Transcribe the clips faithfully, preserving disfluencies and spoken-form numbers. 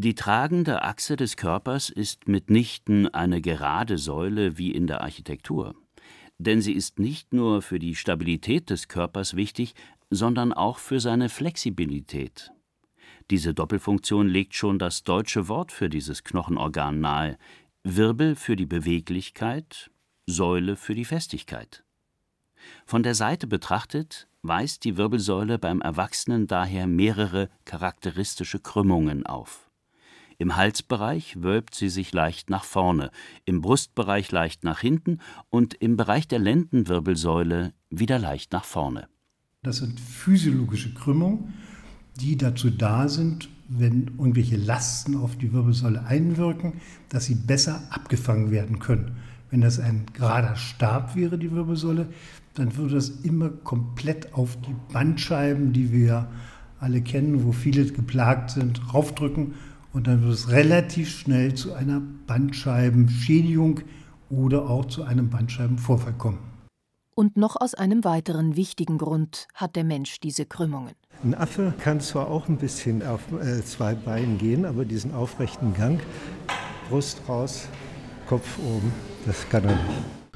Die tragende Achse des Körpers ist mitnichten eine gerade Säule wie in der Architektur. Denn sie ist nicht nur für die Stabilität des Körpers wichtig, sondern auch für seine Flexibilität. Diese Doppelfunktion legt schon das deutsche Wort für dieses Knochenorgan nahe: Wirbel für die Beweglichkeit, Säule für die Festigkeit. Von der Seite betrachtet weist die Wirbelsäule beim Erwachsenen daher mehrere charakteristische Krümmungen auf. Im Halsbereich wölbt sie sich leicht nach vorne, im Brustbereich leicht nach hinten und im Bereich der Lendenwirbelsäule wieder leicht nach vorne. Das sind physiologische Krümmungen, die dazu da sind, wenn irgendwelche Lasten auf die Wirbelsäule einwirken, dass sie besser abgefangen werden können. Wenn das ein gerader Stab wäre, die Wirbelsäule, dann würde das immer komplett auf die Bandscheiben, die wir alle kennen, wo viele geplagt sind, raufdrücken. Und dann wird es relativ schnell zu einer Bandscheibenschädigung oder auch zu einem Bandscheibenvorfall kommen. Und noch aus einem weiteren wichtigen Grund hat der Mensch diese Krümmungen. Ein Affe kann zwar auch ein bisschen auf äh, zwei Beinen gehen, aber diesen aufrechten Gang, Brust raus, Kopf oben, das kann er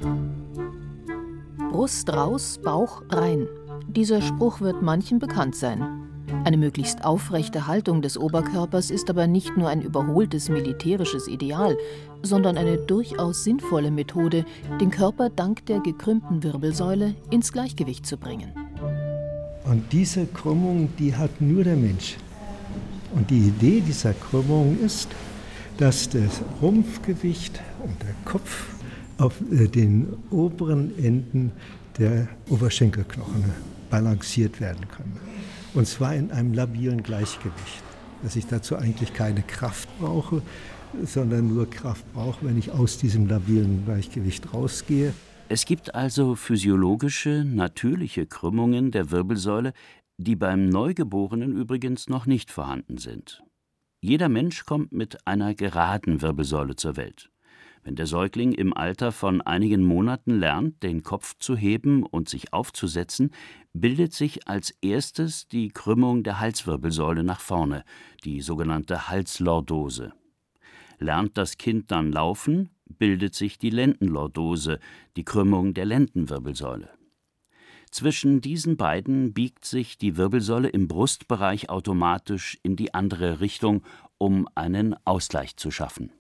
nicht. Brust raus, Bauch rein. Dieser Spruch wird manchen bekannt sein. Eine möglichst aufrechte Haltung des Oberkörpers ist aber nicht nur ein überholtes militärisches Ideal, sondern eine durchaus sinnvolle Methode, den Körper dank der gekrümmten Wirbelsäule ins Gleichgewicht zu bringen. Und diese Krümmung, die hat nur der Mensch. Und die Idee dieser Krümmung ist, dass das Rumpfgewicht und der Kopf auf den oberen Enden der Oberschenkelknochen balanciert werden können. Und zwar in einem labilen Gleichgewicht. Dass ich dazu eigentlich keine Kraft brauche, sondern nur Kraft brauche, wenn ich aus diesem labilen Gleichgewicht rausgehe. Es gibt also physiologische, natürliche Krümmungen der Wirbelsäule, die beim Neugeborenen übrigens noch nicht vorhanden sind. Jeder Mensch kommt mit einer geraden Wirbelsäule zur Welt. Wenn der Säugling im Alter von einigen Monaten lernt, den Kopf zu heben und sich aufzusetzen, bildet sich als erstes die Krümmung der Halswirbelsäule nach vorne, die sogenannte Halslordose. Lernt das Kind dann laufen, bildet sich die Lendenlordose, die Krümmung der Lendenwirbelsäule. Zwischen diesen beiden biegt sich die Wirbelsäule im Brustbereich automatisch in die andere Richtung, um einen Ausgleich zu schaffen.